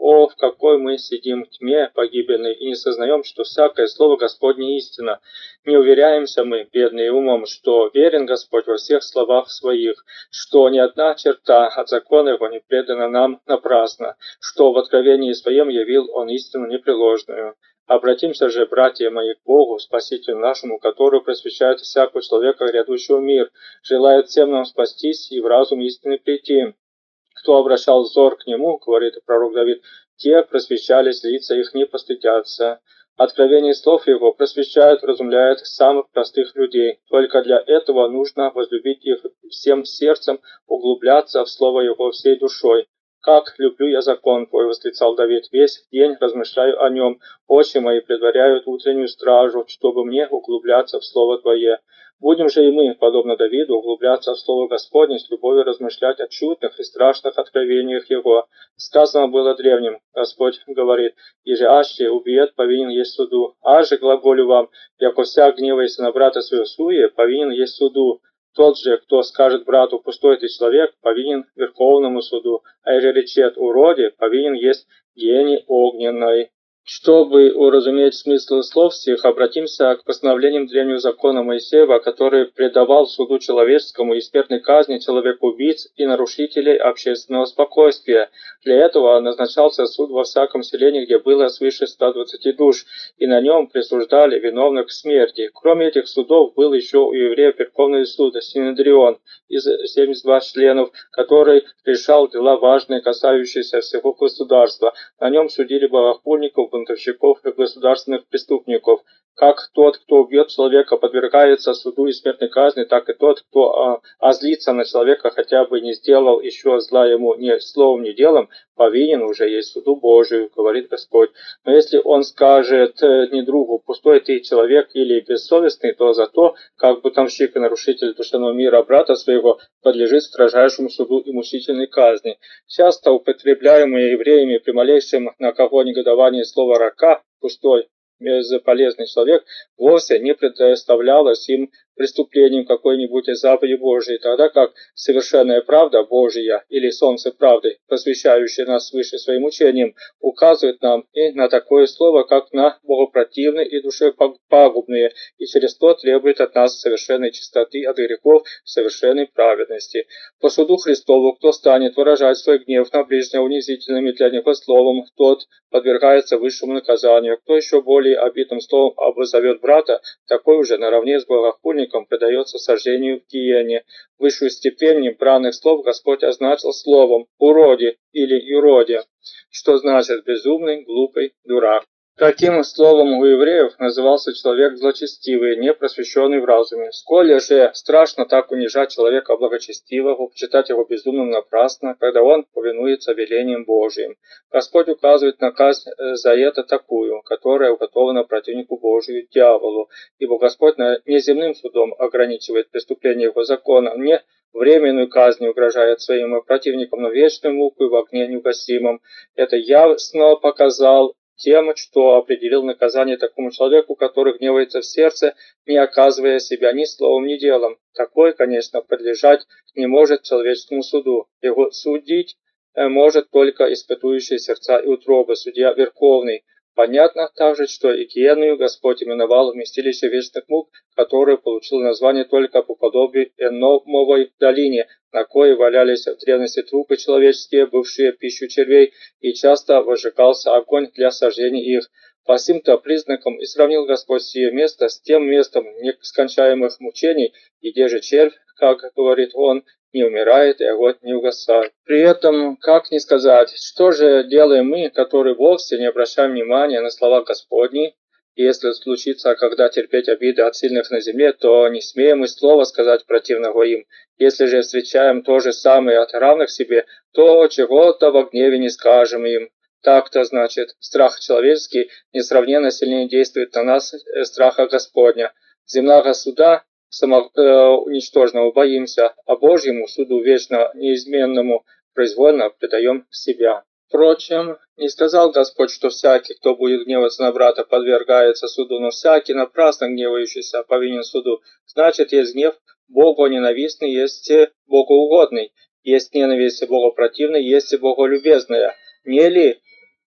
О, в какой мы сидим в тьме погибельной и не сознаем, что всякое слово Господне истина. Не уверяемся мы, бедные умом, что верен Господь во всех словах своих, что ни одна черта от закона его не предана нам напрасно, что в откровении своем явил он истину непреложную. Обратимся же, братья мои, к Богу, Спасителю нашему, который просвещает всякого человека, грядущего мир, желает всем нам спастись и в разум истины прийти. Кто обращал взор к нему, говорит пророк Давид, те просвещались, лица их не постыдятся. Откровение слов его просвещает, вразумляет самых простых людей. Только для этого нужно возлюбить их всем сердцем, углубляться в слово его всей душой. «Как люблю я закон твой!» — восклицал Давид. «Весь день размышляю о нем. Очи мои предваряют утреннюю стражу, чтобы мне углубляться в слово твое». Будем же и мы, подобно Давиду, углубляться в Слово Господне, с любовью размышлять о чудных и страшных откровениях Его. Сказано было древним, Господь говорит, «Иже аще убиет, повинен есть суду, аже глаголю вам, яко всяк гневается на брата своего суе, повинен есть суду. Тот же, кто скажет брату, пустой ты человек, повинен верховному суду, а еже речет уроде, повинен есть гиене огненной». Чтобы уразуметь смысл слов сих, обратимся к постановлениям древнего закона Моисеева, который предавал суду человеческому и смертной казни человек-убийц и нарушителей общественного спокойствия. Для этого назначался суд во всяком селении, где было свыше 120 душ, и на нем присуждали виновных к смерти. Кроме этих судов был еще у евреев Верховный суд Синедрион из 72 членов, который решал дела важные, касающиеся всего государства. На нем судили богохульников, бунтовщиков и государственных преступников. Как тот, кто убьет человека, подвергается суду и смертной казни, так и тот, кто озлится на человека, хотя бы не сделал еще зла ему ни словом, ни делом, повинен уже есть суду Божию, говорит Господь. Но если он скажет не другу, пустой ты человек или бессовестный, то за то, как бунтовщик и нарушитель душевного мира брата своего, подлежит строжайшему суду и мучительной казни. Часто употребляемые евреями при малейшем на кого негодовании слово «рака», пустой, бесполезный человек, вовсе не представлялось им преступлением какой-нибудь заповеди Божией, тогда как совершенная правда Божия или солнце правды, посвящающее нас свыше своим учением, указывает нам и на такое слово, как на богопротивные и душепагубные, и через то требует от нас совершенной чистоты от грехов, совершенной праведности. По суду Христову, кто станет выражать свой гнев на ближнего унизительными для него словом, тот подвергается высшему наказанию. Кто еще более обидным словом обзовет брата, такой уже наравне с богохульником предается сожжению в гиене. Высшую степень небранных слов Господь означил словом «уроди» или «юроде», что значит «безумный, глупый, дурак». Таким словом у евреев назывался человек злочестивый, не просвещенный в разуме. Сколь же страшно так унижать человека благочестивого, почитать его безумным напрасно, когда он повинуется велениям Божиим. Господь указывает на казнь за это такую, которая уготована противнику Божию, дьяволу, ибо Господь не земным судом ограничивает преступление его закона, не временную казнь угрожает своим противникам, но вечную муку в огне неугасимом. Это ясно показал тем, что определил наказание такому человеку, который гневается в сердце, не оказывая себя ни словом, ни делом. Такой, конечно, подлежать не может человеческому суду. Его судить может только испытующий сердца и утробы, судья Верховный. Понятно также, что и гиенную Господь именовал вместилище вечных мук, которое получило название только по подобию Эномовой долине, на коей валялись в древности трупы человеческие, бывшие пищу червей, и часто возжигался огонь для сожжения их. По сим-то признакам и сравнил Господь сие место с тем местом нескончаемых мучений, где же червь, как говорит он, не умирает и огонь не угасает. При этом, как ни сказать, что же делаем мы, которые вовсе не обращаем внимания на слова Господни? Если случится, когда терпеть обиды от сильных на земле, то не смеем и слова сказать противного им. Если же встречаем то же самое от равных себе, то чего-то во гневе не скажем им. Так-то, значит, страх человеческий несравненно сильнее действует на нас страха Господня. Земного суда самоуничтожного боимся, а Божьему суду вечно неизменному произвольно предаем себя. Впрочем, не сказал Господь, что всякий, кто будет гневаться на брата, подвергается суду, но всякий, напрасно гневающийся, повинен суду. Значит, есть гнев Богу ненавистный, есть богоугодный, есть ненависть богопротивной, есть боголюбезная. Не ли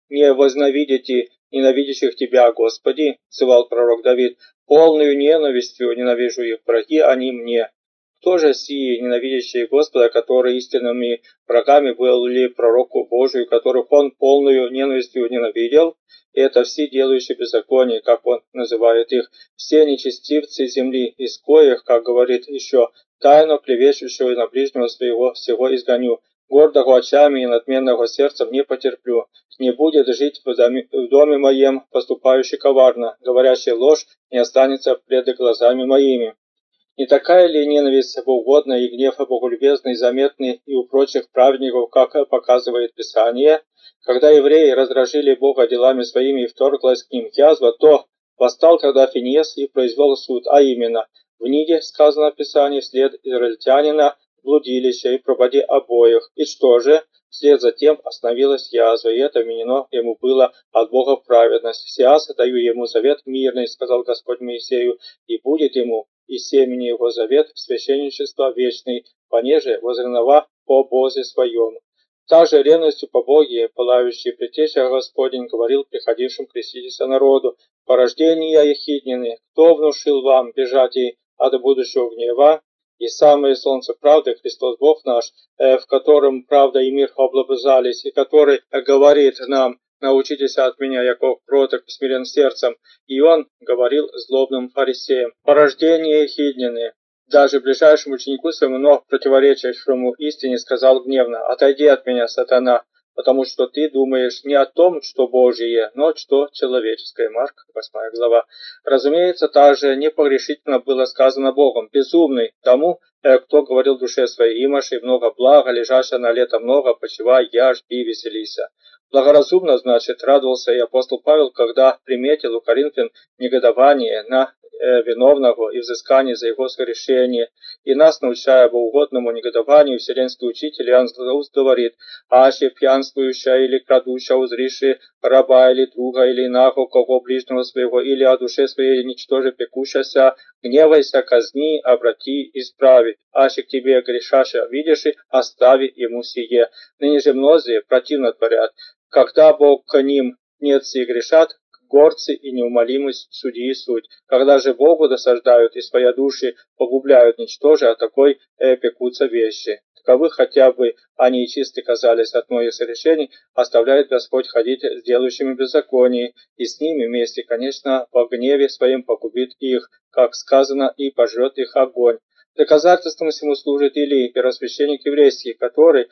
не возненавидите ненавидящих тебя, Господи, взывал пророк Давид, полную ненавистью ненавижу их, враги они мне. Кто же сии, ненавидящие Господа, которые истинными врагами были пророку Божию, которых он полную ненавистью ненавидел? Это все делающие беззаконие, как он называет их, все нечестивцы земли, из коих, как говорит еще, тайно клевещущего на ближнего своего всего изгоню, гордого очами и надменного сердцем не потерплю. Не будет жить в доме моем поступающий коварно, говорящий ложь не останется пред глазами моими. Не такая ли ненависть богоугодная и гнев боголюбезный заметны и у прочих праведников, как показывает Писание? Когда евреи раздражили Бога делами своими и вторглась к ним язва, то восстал тогда Финес и произвел суд, а именно, в Ниде, сказано в Писании, вслед израильтянина блудилища и пропади обоих. И что же? Вслед за тем остановилась язва, и это вменено ему было от Бога в праведность. «Сиас даю ему завет мирный, сказал Господь Моисею, и будет ему и семени его завет священничества вечный, понеже возренова по Бозе своем». Также ревностью по Боге, пылающий предтеча Господень, говорил приходившим креститься народу: «Порождения ехиднины, кто внушил вам бежать и от будущего гнева? И самое солнце правды, Христос Бог наш, в котором правда и мир облобызались, и который говорит нам: научитесь от меня, яко кроток и смирен сердцем». И он говорил злобным фарисеям: «Порождение ехиднины». Даже ближайшему ученику своему, но противоречащему истине, сказал гневно: «Отойди от меня, сатана, потому что ты думаешь не о том, что Божие, но что человеческое». Марк, 8 глава. Разумеется, также непогрешительно было сказано Богом: «Безумный тому, кто говорил в душе своей: имаши много блага, лежащее на лето много, почивай, яжь, пи, веселися». Благоразумно, значит, радовался и апостол Павел, когда приметил у коринфян негодование на виновного и взыскание за его согрешение. И нас, научая богоугодному негодованию, вселенский учитель Иоанн Златоуст говорит: «Аще пьянствующая или крадущая узриши раба или друга, или инако кого ближнего своего, или о душе своей ничтоже пекущася, гневайся, казни, обрати, исправи. Аще к тебе грешаша видишь, остави ему сие». Ныне же многие противно творят, когда Бог к ним нет сие грешат, горцы и неумолимость судьи суть. Когда же Богу досаждают и своя души погубляют ничтоже, а такой пекутся вещи. Таковы, хотя бы они и чисты казались от многих согрешений, оставляет Господь ходить с делающими беззаконие, и с ними вместе, конечно, по гневе своим погубит их, как сказано, и пожрет их огонь. Доказательством всему служит Илий, первосвященник еврейский, который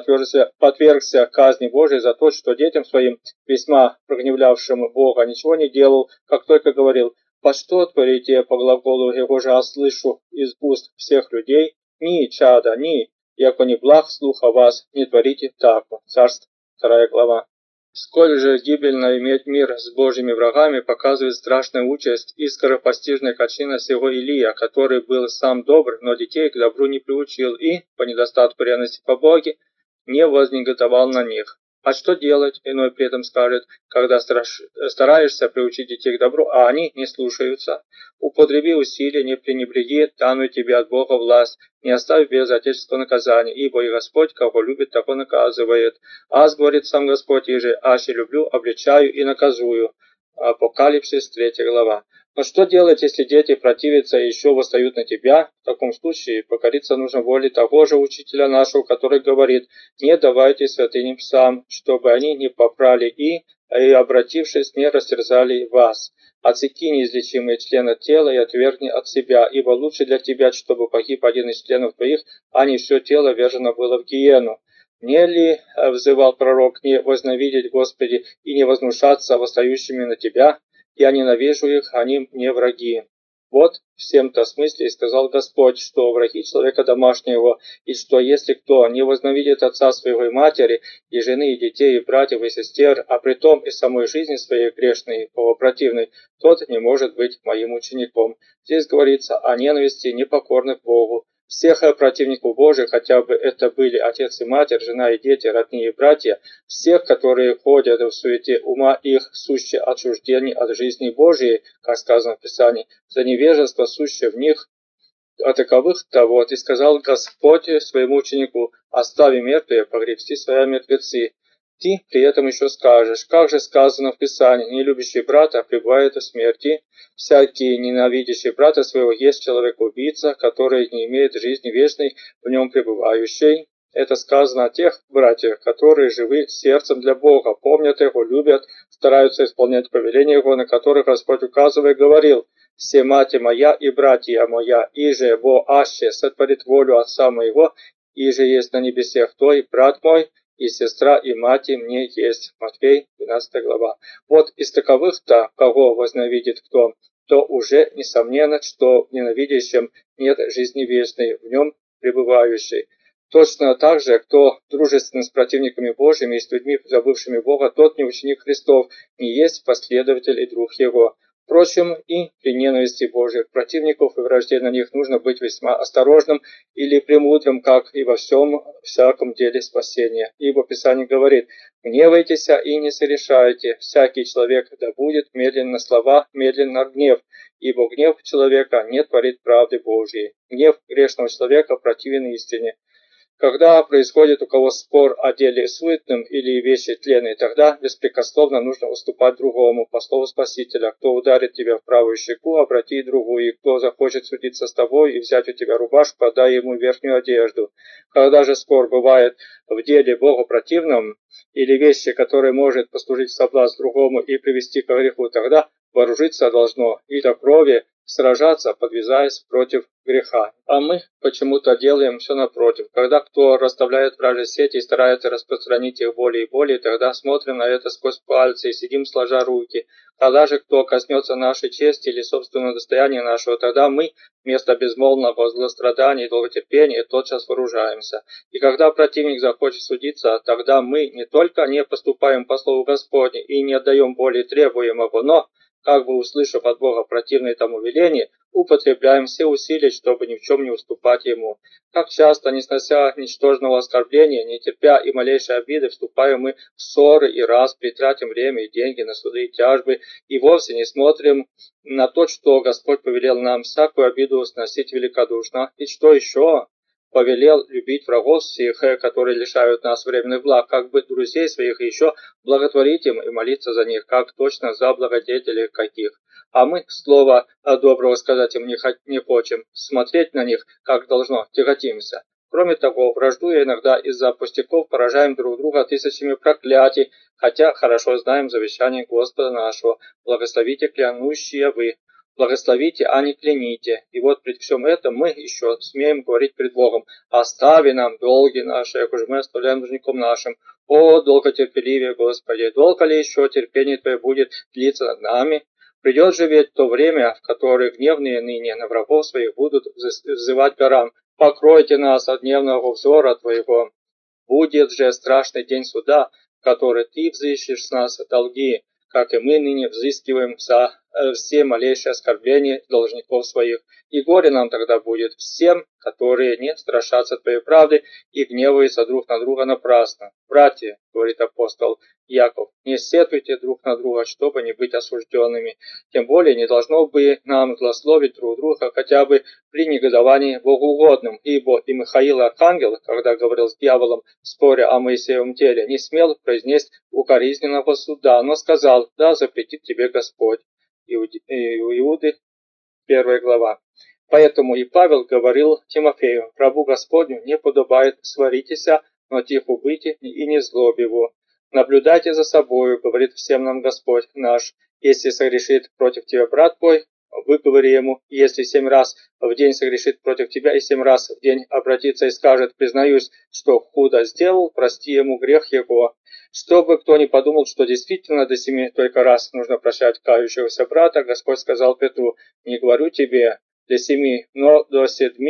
подвергся казни Божией за то, что детям своим, весьма прогневлявшим Бога, ничего не делал, как только говорил: «По что творите по глаголу его же слышу из уст всех людей? Ни, чада, ни, яко не благ слух о вас, не творите так». Царств, 2 глава. Сколь же гибельно иметь мир с Божьими врагами, показывает страшная участь и скоропостижная кончина сего Илия, который был сам добр, но детей к добру не приучил и, по недостатку ревности по Боге, не вознегодовал на них. А что делать, иной при этом скажет, когда стараешься приучить детей к добру, а они не слушаются? Употреби усилия, не пренебреги данную тебе от Бога власть, не оставь без отеческого наказания, ибо и Господь, кого любит, того наказывает. Аз, говорит сам Господь, и же, аще люблю, обличаю и наказую. Апокалипсис, 3 глава. Но что делать, если дети противятся и еще восстают на тебя? В таком случае покориться нужно воле того же учителя нашего, который говорит: «Не давайте святыням псам, чтобы они не попрали и обратившись, не растерзали вас. Отсеки неизлечимые члены тела и отвергни от себя, ибо лучше для тебя, чтобы погиб один из членов твоих, а не все тело вержено было в гиену». «Не ли, — взывал пророк, — не возненавидеть, Господи, и не возмущаться восстающими на тебя? Я ненавижу их, они мне враги». Вот в всем-то смысле и сказал Господь, что враги человека домашнего, и что если кто не возненавидит отца своего и матери, и жены, и детей, и братьев, и сестер, а притом и самой жизни своей грешной, богопротивной, тот не может быть моим учеником. Здесь говорится о ненависти непокорных Богу. Всех противников Божьих, хотя бы это были отец и матерь, жена и дети, родные и братья, всех, которые ходят в суете ума их, сущее отчуждение от жизни Божией, как сказано в Писании, за невежество, сущее в них, а таковых-то вот и сказал Господь своему ученику: «Остави мертвые, погребсти свои мертвецы». Ты при этом еще скажешь, как же сказано в Писании, не любящий брата пребывает в смерти, всякий ненавидящий брата своего есть человек-убийца, который не имеет жизни вечной в нем пребывающей. Это сказано о тех братьях, которые живы сердцем для Бога, помнят Его, любят, стараются исполнять повеления Его, на которых Господь указывая говорил: «Все мать моя и братья моя, иже во аще сотворит волю Отца моего, иже есть на небесех той, брат мой, и сестра, и мать мне есть». Матфей, 12 глава. Вот из таковых-то, кого возненавидит кто, то уже несомненно, что в ненавидящем нет жизни вечной, в нем пребывающей. Точно так же, кто дружествен с противниками Божьими и с людьми, забывшими Бога, тот не ученик Христов, не есть последователь и друг Его. Впрочем, и при ненависти Божьих противников и вражде на них нужно быть весьма осторожным или премудрым, как и во всяком деле спасения. Ибо Писание говорит: «Гневайтесь и не сорешайте, всякий человек да будет медлен на слова, медлен на гнев, ибо гнев человека не творит правды Божьей». Гнев грешного человека противен истине. Когда происходит у кого спор о деле суетном или вещи тленной, тогда беспрекословно нужно уступать другому, по слову Спасителя. Кто ударит тебя в правую щеку, обрати другую, и кто захочет судиться с тобой и взять у тебя рубашку, отдай ему верхнюю одежду. Когда же спор бывает в деле богопротивном или вещи, которые может послужить соблазн другому и привести к греху, тогда вооружиться должно и до крови сражаться, подвязаясь против греха. А мы почему-то делаем все напротив. Когда кто расставляет вражьи сети и старается распространить их более и более, тогда смотрим на это сквозь пальцы и сидим сложа руки. Когда же кто коснется нашей чести или собственного достояния нашего, тогда мы вместо безмолвного злострадания и долготерпения тотчас вооружаемся. И когда противник захочет судиться, тогда мы не только не поступаем по слову Господне и не отдаем более требуемого, но, как бы услышав от Бога противное тому веление, употребляем все усилия, чтобы ни в чем не уступать Ему. Как часто, не снося ничтожного оскорбления, не терпя и малейшей обиды, вступаем мы в ссоры и распри, тратим время и деньги на суды и тяжбы, и вовсе не смотрим на то, что Господь повелел нам всякую обиду сносить великодушно, и что еще повелел любить врагов всех, которые лишают нас временных благ, как бы друзей своих, и еще благотворить им и молиться за них, как точно за благодетелей каких. А мы слова доброго сказать им не хочем, смотреть на них, как должно, тяготимся. Кроме того, враждуя иногда из-за пустяков, поражаем друг друга тысячами проклятий, хотя хорошо знаем завещание Господа нашего: «Благословите клянущие вы». Благословите, а не кляните. И вот при всем этом мы еще смеем говорить пред Богом: «Остави нам долги наши, как же мы оставляем должником нашим. О, долготерпеливее, Господи, долго ли еще терпение Твое будет длиться над нами? Придет же ведь то время, в которое гневные ныне на врагов своих будут взывать горам: покройте нас от гневного взора Твоего. Будет же страшный день суда, в который Ты взыщешь с нас долги, как и мы ныне взыскиваем за все малейшие оскорбления должников своих. И горе нам тогда будет всем, которые не страшатся Твоей правды и гневаются друг на друга напрасно. Братья, говорит апостол Яков, не сетуйте друг на друга, чтобы не быть осужденными. Тем более не должно бы нам злословить друг друга хотя бы при негодовании богоугодным, ибо и Михаил Архангел, когда говорил с дьяволом, споря о Моисеевом теле, не смел произнести укоризненного суда, но сказал: «Да запретит тебе Господь». Иуды, 1 глава. Поэтому и Павел говорил Тимофею: «Рабу Господню не подобает сваритеся, но тихо быть и не злобиву. Наблюдайте за собою, говорит всем нам Господь наш. Если согрешит против тебя брат твой, выговори ему. Если 7 раз в день согрешит против тебя и 7 раз в день обратится и скажет: признаюсь, что худо сделал, прости ему грех его». Чтобы кто не подумал, что действительно до 7 только раз нужно прощать кающегося брата, Господь сказал Петру: «Не говорю тебе до 7, но до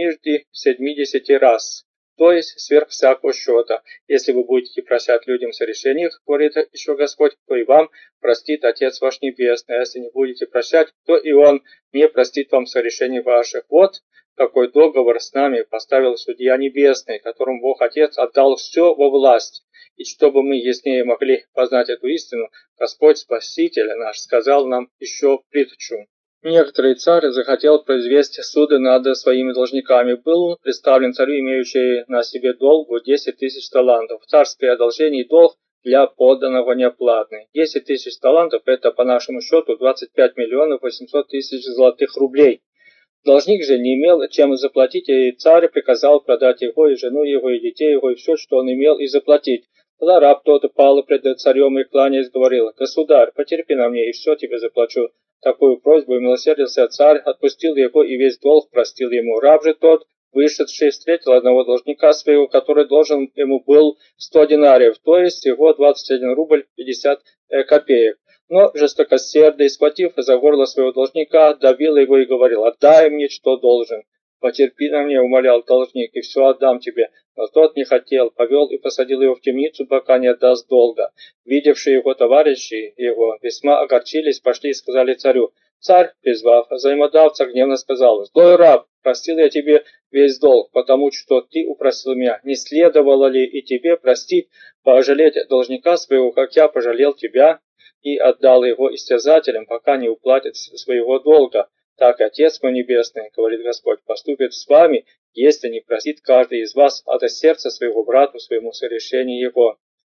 70 раз». То есть сверх всякого счета. Если вы будете прощать людям согрешения их, говорит еще Господь, то и вам простит Отец ваш Небесный. А если не будете прощать, то и Он не простит вам согрешений ваших. Вот какой договор с нами поставил Судья Небесный, которому Бог Отец отдал все во власть. И чтобы мы яснее могли познать эту истину, Господь Спаситель наш сказал нам еще притчу. Некоторый царь захотел произвести суды над своими должниками. Был представлен царю, имеющий на себе долгу 10 000 талантов. Царское одолжение и долг для подданного неоплатный. 10 тысяч талантов – это по нашему счету 25 миллионов 800 тысяч золотых рублей. Должник же не имел чем заплатить, и царь приказал продать его, и жену его, и детей его, и все, что он имел, и заплатить. Тогда раб тот пал пред царем и, кланяясь, говорил: «Государь, потерпи на мне, и все тебе заплачу». Такую просьбу и милосердился царь, отпустил его и весь долг простил ему. Раб же тот, вышедший, встретил одного должника своего, который должен ему был 100 динариев, то есть всего 21 рубль 50 копеек. Но жестокосердый, схватив за горло своего должника, давил его и говорил: «Отдай мне, что должен». «Потерпи на мне», — умолял должник, — «и все отдам тебе». Но тот не хотел, повел и посадил его в темницу, пока не отдаст долга. Видевшие его товарищи его весьма огорчились, пошли и сказали царю. Царь, призвав взаимодавца, гневно сказал: «Злой раб, простил я тебе весь долг, потому что ты упросил меня. Не следовало ли и тебе простить, пожалеть должника своего, как я пожалел тебя, и отдал его истязателям, пока не уплатит своего долга? Так Отец мой Небесный, говорит Господь, поступит с вами, если не простит каждый из вас от сердца своего брату своему совершению его».